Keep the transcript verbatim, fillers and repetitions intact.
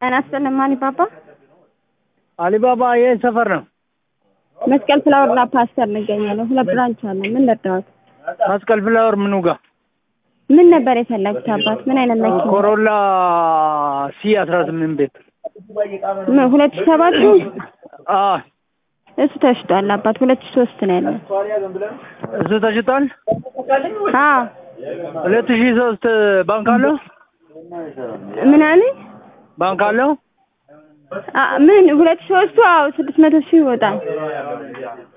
أنا أستلم ماني بابا علي بابا ايه سفر ነው መስቀል ፍላወር ላ ፓስተር እንገኛለን ሁለት ብራንች አለ ምን ልርዳዎት መስቀል ፍላወር ምኑ ጋር ምን ነበር የፈለጉት አባት ምን አይነት መኪና ኮሮላ ሲ አስራ ስምንት ቤት ምን ሁለት ሺህ ሰባት አ እሱ ተሽጧል አባት ሁለት ሺህ ሶስት ነው ያለው እሱ ተሽጧል አ ሁለት ሺህ ሶስት ባንክ አለው ምን አለ ባንክ አለው ምን ሁለት ሺህ ሶስት አዎ ስድስት መቶ ሺህ ይወጣል